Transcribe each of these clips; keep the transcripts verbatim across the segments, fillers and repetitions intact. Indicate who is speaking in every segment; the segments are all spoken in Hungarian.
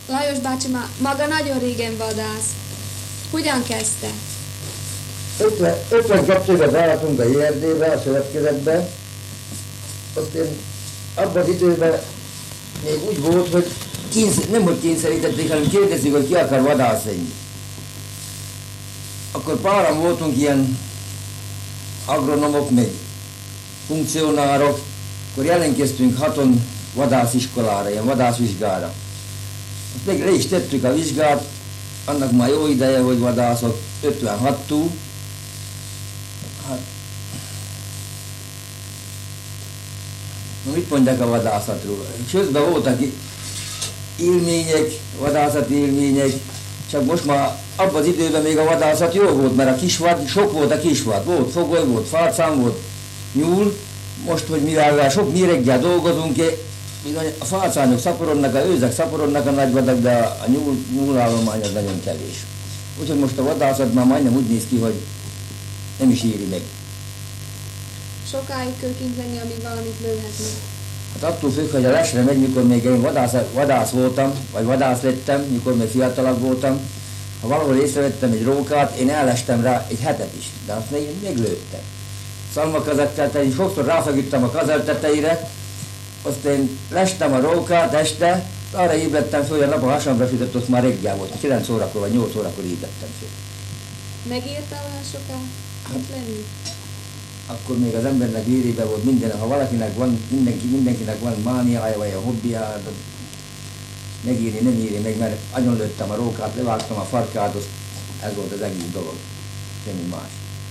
Speaker 1: Lajos bácsi maga nagyon régen vadász. Hogyan kezdte?
Speaker 2: ötvenkettőben beálltunk a jé er dé-be, a szövetkezetbe. Azt én abban az időben még úgy volt, hogy kényszer, nem hogy kényszerítették, hanem kérdezik, hogy ki akar vadászni. Akkor páran voltunk ilyen agronomok, meg funkcionárok, akkor jelentkeztünk haton vadásziskolára, ilyen vadászvizsgára. Azt még le is tettük a vizsgát, annak már jó ideje, hogy vadászok, ötvenhattól. Hát, na mit mondják a vadászatról? Közben voltak élmények, vadászati élmények, csak most már abban az időben még a vadászat jó volt, mert a kisvad, sok volt a kisvad, volt fogoly, volt fácán, volt nyúl. Most, hogy mivel sok méreggel dolgozunk, bizony a fácányok szaporodnak, a őzek szaporodnak a nagyvadak, de a nyúl, nyúlállomány az nagyon kevés. Úgyhogy most a vadászat már majdnem úgy néz ki, hogy nem is éri meg.
Speaker 1: Sokáig kell kint lenni, amíg valamit lőhetnek.
Speaker 2: Hát attól függ, hogy a lesre megy, mikor még én vadász, vadász voltam, vagy vadász lettem, mikor még fiatalabb voltam, ha valahol észrevettem egy rókát, én ellestem rá egy hetet is, de azt még meglőttem. Szalmakazettel, én sokszor ráfeküdtem a kazel tetejére, azt én lestem a rókát este, arra ébredtem föl, hogy a nap a hasamra sütött, azt már reggel volt, kilenc órakor vagy nyolc órakor ébredtem föl.
Speaker 1: Megérte olyan soká itt lenni?
Speaker 2: Akkor még az embernek vérében volt minden, ha valakinek van, mindenki, mindenkinek van mániája vagy a hobbiája, megírni, nem írni meg, mert agyon lőttem a rókát, levágtam a farkát, az, ez volt az egész dolog, semmi más.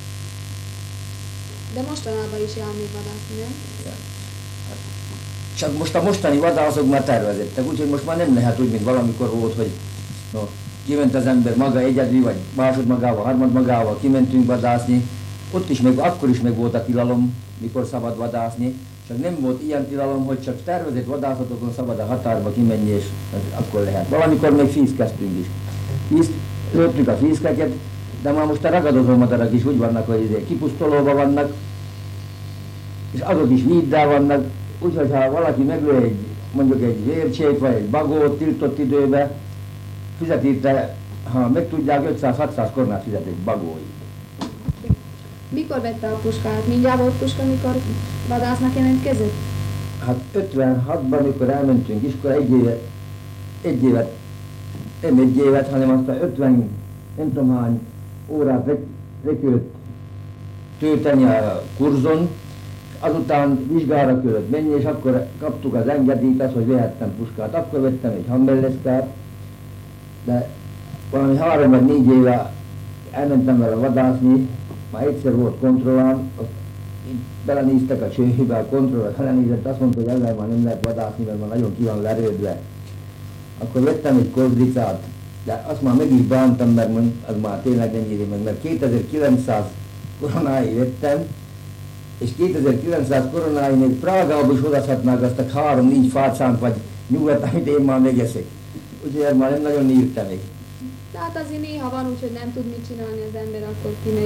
Speaker 1: De mostanában is jár még vadászni, nem?
Speaker 2: Ja. Hát, csak most a mostani vadászok már tervezettek, úgyhogy most már nem lehet úgy, mint valamikor volt, hogy no, kiment az ember maga egyedül, vagy másod magával, harmad magával, kimentünk vadászni. Ott is még, akkor is meg volt a tilalom, mikor szabad vadászni, csak nem volt ilyen tilalom, hogy csak tervezett vadászatokon szabad a határba kimenni, és akkor lehet. Valamikor még fészkeztünk is. Fész, lőttük a fészkeket, de már most a ragadozó madarak is úgy vannak, hogy kipusztolóban vannak, és azok is víddel vannak, úgyhogy ha valaki meglő egy, mondjuk egy vércsét, vagy egy bagót tiltott időben, fizet érte, ha meg tudják, ötszáz-hatszáz kornát fizet egy bagóig.
Speaker 1: Mikor vette a puskát? Mindjárt volt puska, mikor vadásznak jelentkezett?
Speaker 2: Hát ötvenhatban, amikor elmentünk iskola, egy évet, egy évet, nem egy évet, hanem aztán ötven, nem tudom hány órát lekült tölteni a kurzon, azután vizsgára kellett menni, és akkor kaptuk az engedélyt, az, hogy vehettem puskát. Akkor vettem egy Hammerleszkát, de valami három vagy négy éve elmentem vele vadászni, már egyszer volt kontrollám, így belenéztek a csőhébe, a kontrollát belenézett, azt mondta, hogy ezzel már nem lehet vadászni, mert már nagyon ki van lerődve. Akkor vettem egy kozdricát, de azt már meg is bántam, mert az már tényleg nem éri meg, mert kétezer-kilencszáz koronái vettem, és kétezer-kilencszáz koronái még Prágába is hozhatnák azt a három-négy fácánt vagy nyugat, amit én már megeszek. Úgyhogy ez már nem nagyon írta még.
Speaker 1: Tehát azért néha van úgy, hogy nem tud mit csinálni az ember, akkor kimegy.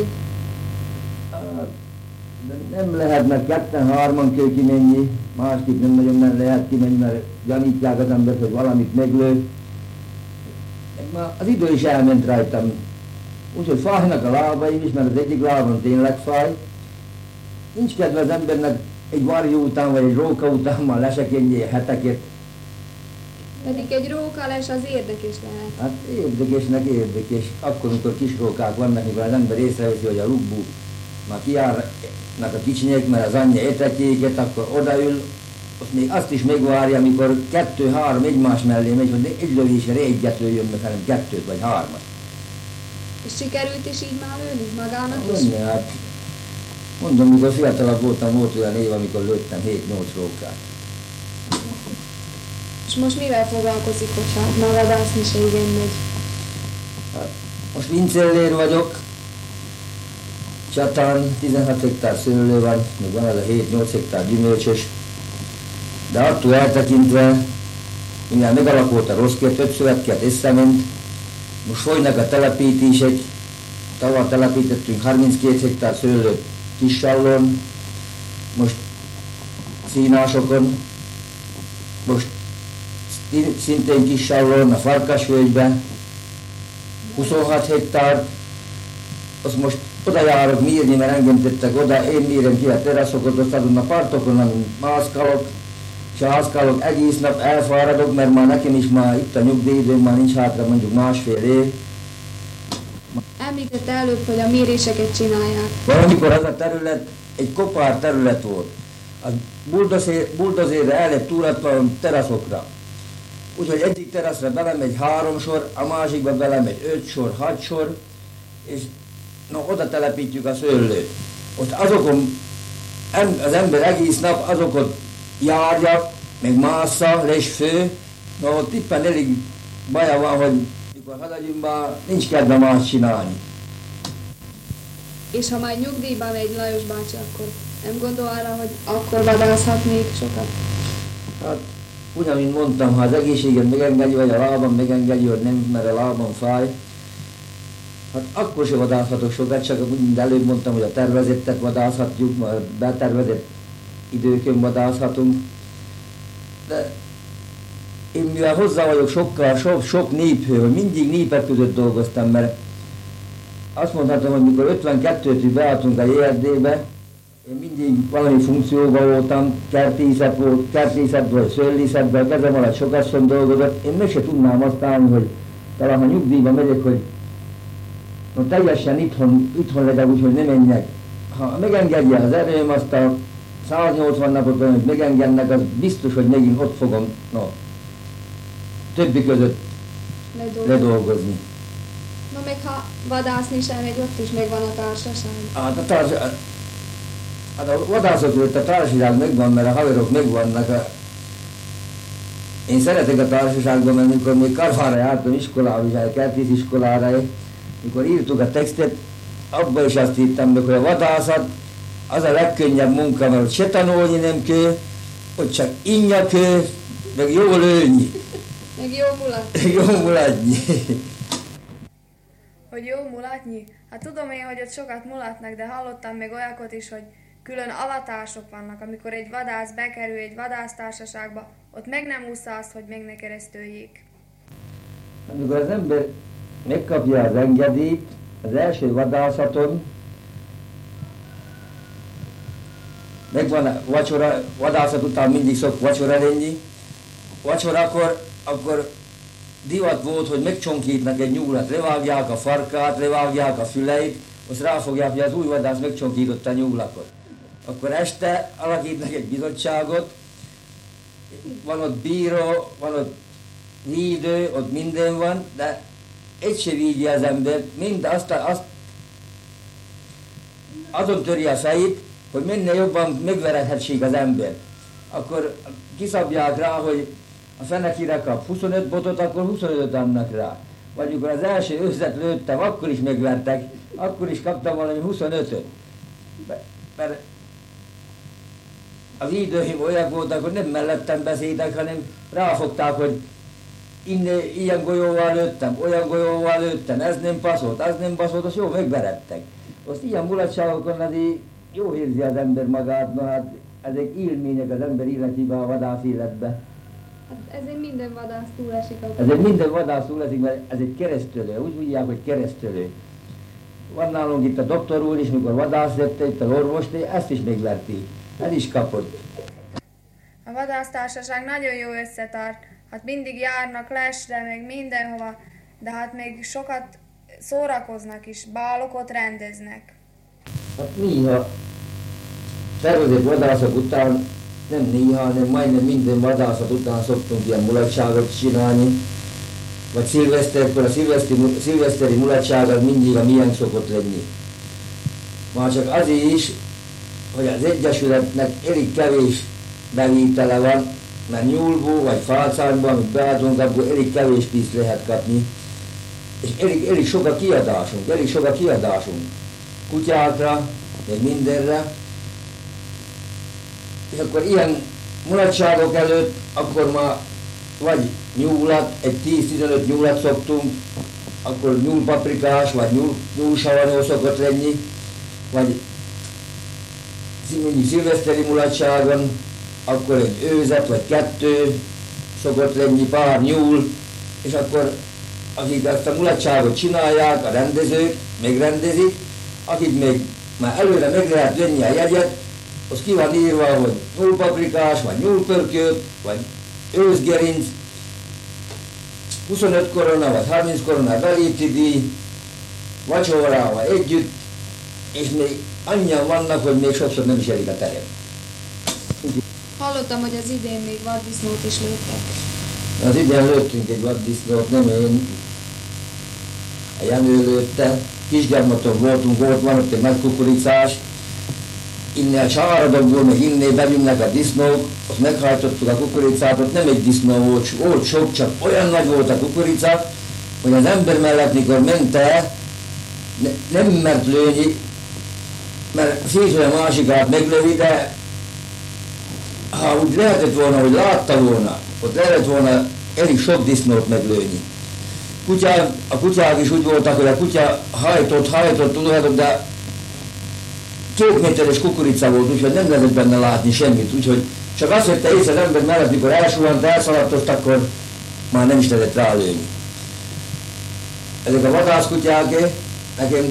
Speaker 2: De nem lehet, mert ketten-hárman kell kimenni, másképp nem nagyon nem lehet kimenni, mert gyanítják az embert, hogy valamit meglő. Már az idő is elment rajtam. Úgyhogy fájnak a lábaim is, mert az egyik lábam tényleg fáj. Nincs kedve az embernek egy varjú után, vagy egy róka után már lesekenni heteket.
Speaker 1: Pedig egy rókalás az érdekes lehet.
Speaker 2: Hát érdekesnek érdekes. Akkor, amikor kis rókák vannak, mikor az ember észreveszi, hogy a rugbu már kijárnak a kicsinyek, mert az anyja etetjéket, akkor odaül, azt még azt is megvárja, amikor kettő-három egymás mellé megy, hogy egy lövésre egyet lőjön meg, hanem kettőt vagy hármat.
Speaker 1: És sikerült is így már lőni magának is?
Speaker 2: Mondja, hát mondom, mikor fiatalabb voltam, volt olyan év, amikor lőttem hét-nyolc rókát.
Speaker 1: És most mivel foglalkozik, hogyha már vadászni se igen megy?
Speaker 2: Hát, most vincellér vagyok, Csatán tizenhat hektár szőlő van, még van az a hét-nyolc hektár gyümölcsös, de attól eltekintve, mivel megalakult a Roszkért, öt szövetkert összement, most folynak a telepítések, tavaly telepítettünk harminckét hektár szőlőt Kissallon, most Színásokon, most szintén Kissallón, a Farkasvölgyben, huszonhat hektárt, azt most oda járok mérni, mert engem tettek oda, én mérem ki a teraszokat, azt adom a partokon, amin mászkálok, és a mászkálok egész nap elfáradok, mert már nekem is már itt a nyugdíjidőm, már nincs hátra mondjuk másfél év.
Speaker 1: Említette előbb, hogy a méréseket csinálják.
Speaker 2: Valamikor az a terület egy kopár terület volt. A buldozérre el lett túratva a teraszokra. Úgyhogy egyik teraszra belemegy három sor, a másikba belemegy öt sor, hat sor, és no, oda telepítjük a szőlőt. Most azokon az ember egész nap azokat járja, meg másza, les fő, no ott éppen elég baja van, hogy mikor hazagyunk már, nincs kedve más csinálni.
Speaker 1: És ha majd nyugdíjba megy Lajos bácsi, akkor nem gondol arra, hogy akkor vadászhat még sokat?
Speaker 2: Hát, ugyanint mondtam, ha az egészségem megengedi, vagy a lábam megengedi, hogy nem, mert a lábam fáj, hát akkor se vadászhatok sokat, csak úgy előbb mondtam, hogy a tervezettet vadászhatjuk, a betervezett időkön vadászhatunk. De én mivel hozzá vagyok sokkal, sok, sok néphő, hogy mindig népek között dolgoztam, mert azt mondhatom, hogy mikor ötvenkettőtől beálltunk a jé er dé-be, én mindig valami funkcióban voltam, kertészet volt, kertészet vagy szőlészetben, kezem alatt sokat sem dolgozott, én meg se tudnám azt állni, hogy talán ha nyugdíjba megyek, hogy no, teljesen itthon, itthon legyek, úgyhogy nem menjek. Ha megengedje az erőm, azt a száznyolcvan napot, hogy megengednek, az biztos, hogy megint ott fogom, no, többi között ledolgozni. ledolgozni.
Speaker 1: No, még ha vadászni sem megy, ott is megvan a társaság.
Speaker 2: Hát a társaság, hát a vadászok előtt a társaság megvan, mert a haverok megvannak. A... Én szeretek a társaságban, mert mikor még Karfára jártam iskolába, és a kertész iskolára, mikor írtuk a textet, abban is azt írtam meg, hogy a vadászat az a legkönnyebb munka, mert se tanulni nem kell, ott csak innya kell, meg jó lőni.
Speaker 1: Meg jó mulatni.
Speaker 2: Jó mulatni.
Speaker 1: Hogy jó mulatni? Hát tudom én, hogy ott sokat mulatnak, de hallottam még olyakot is, hogy külön avatások vannak, amikor egy vadász bekerül egy vadásztársaságba, ott meg nem ússza azt, hogy meg ne keresztüljék.
Speaker 2: Amikor az ember megkapja az engedélyt, az első vadászaton, megvan a vacsora, vadászat után mindig szok vacsora lenni, vacsorakor, akkor divat volt, hogy megcsonkítnak egy nyúlat, levágják a farkát, levágják a füleit, azt ráfogják, hogy az új vadász megcsonkította a nyúlakot. Akkor este alakítnak egy bizottságot, van ott bíró, van ott védő, ott minden van, de egy se védje az ember, mind azt, azt azon töri a fejét, hogy minél jobban megveredhessék az ember. Akkor kiszabják rá, hogy a fenekire kap huszonöt botot, akkor huszonötöt adnak rá. Vagy amikor az első őszet lőttem, akkor is megvertek, akkor is kaptam valami huszonötöt. Mert a védőim olyan voltak, hogy nem mellettem beszéltek, hanem ráfogták, hogy innen, ilyen golyóval lőttem, olyan golyóval lőttem, ez nem passzolt, az nem passzolt, azt jó megverettek. Azt ilyen mulatságokon azért jó érzi az ember magát, na hát ezek élmények az ember életében, a vadász életben.
Speaker 1: Hát ezért minden vadász túlesik.
Speaker 2: Ezért minden vadász túlesik, mert ez egy keresztülő, úgy mondják, hogy keresztülő. Van nálunk itt a doktor úr is, mikor vadász lett, itt az orvos, ezt is megverti, ez is kapott.
Speaker 1: A vadásztársaság nagyon jó összetart, hát mindig járnak lesre, meg mindenhova, de hát még sokat szórakoznak is, bálokot rendeznek.
Speaker 2: Hát néha tervezett vadászok után, nem néha, hanem majdnem minden vadászat után szoktunk ilyen mulatságot csinálni, vagy szilveszterkor, a szilveszteri, szilveszteri mulatság az mindig a milyen szokott lenni. Már csak azért is, hogy az Egyesületnek elég kevés bevétele van, mert nyúlból vagy fálcákban, amit beadunk, abból elég kevés pénzt lehet kapni. És elég, elég sok a kiadásunk, elég sok a kiadásunk. Kutyákra, meg mindenre. És akkor ilyen mulatságok előtt, akkor már vagy nyúlat, egy tíz-tizenöt nyúlat szoktunk, akkor nyúlpaprikás, vagy nyúl, nyúlsavanyó szokott lenni, vagy mindig szilveszteri mulatságon, akkor egy őzet, vagy kettő, szokott lenni pár nyúl, és akkor akik ezt a mulatságot csinálják, a rendezők megrendezik, akik még már előre meg lehet venni a jegyet, az ki van írva, hogy nyúlpaprikás, vagy nyúlpörkölt, vagy őszgerinc, huszonöt korona, vagy harminc korona beléti díj, vacsorával együtt, és még annyian vannak, hogy még sokszor nem is elég a terem.
Speaker 1: Hallottam, hogy az idén még vaddisznót is lőttek.
Speaker 2: Az idén lőttünk egy vaddisznót, nem én, a Jenő lőtte, Kisgyarmaton voltunk, ott van ott egy nagy kukoricás, innen Sáradokból, meg innen bejönnek a disznók, azt meghajtottuk a kukoricát, ott nem egy disznó volt, volt sok, csak olyan nagy volt a kukorica, hogy az ember mellett, mikor ment el, ne, nem mert lőni, mert féltől a másikát meglövi, de ha úgy lehetett volna, hogy látta volna, ott lehetett volna elég sok disznót meglőni. Kutyák, a kutyák is úgy voltak, hogy a kutya hajtott, hajtott, tudhatott, de két méteres kukorica volt, úgyhogy nem lehetett benne látni semmit, úgyhogy csak azt vette észre az ember mellett, mikor elsuhant, elszaladt, akkor már nem is lehetett rálőni. Ezek a vadászkutyák, nekem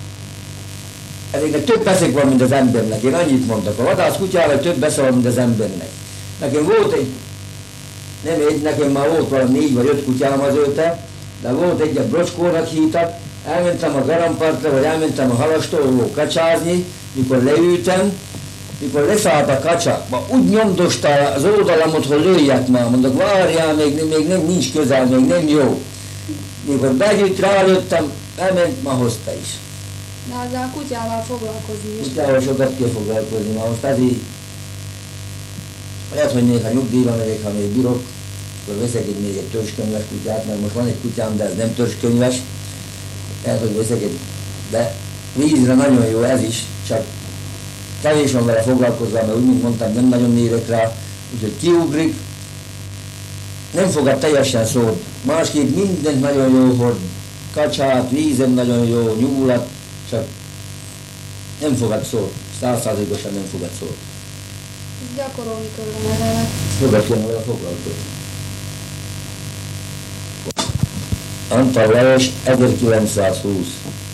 Speaker 2: ezeknek több eszek van, mint az embernek. Én annyit mondtak, a vadászkutyával több esze van, mint az embernek. Nekem volt egy, nem egy, nekem már volt valami négy vagy öt kutyám azóta, de volt egy, a Brocskónak hívtak, elmentem a Garampartra, vagy elmentem a Halastólból kacsázni, mikor leültem, mikor leszállt a kacsa, úgy nyomdosta az oldalamot, hogy lőjek már, mondok, várjál, még, még nem, nincs közel, még nem jó. Mikor begyűjt, rálőttem, elment, ma hozta is.
Speaker 1: De azzal a kutyával foglalkozni is.
Speaker 2: Kutyával sokat kell foglalkozni, ma most azért lehet, hogy még ha nyugdíjra megyek, ha még bírok, akkor veszek egy, még egy törzskönyves kutyát, mert most van egy kutyám, de ez nem törzskönyves. Lehet, hogy veszek egy, de vízre nagyon jó ez is, csak kevés van vele foglalkozva, mert úgy, mint mondtam, nem nagyon mérek rá, úgyhogy kiugrik, nem fogad teljesen szót. Másképp mindent nagyon jó hord, kacsát, vízen nagyon jó, nyúlat, csak nem fogad szót, százszázalékosan nem fogad szót.
Speaker 1: Gyakorolni kellene vele.
Speaker 2: Sokat kellene vele foglalkozni. Antal Lajos, ezerkilencszázhúsz.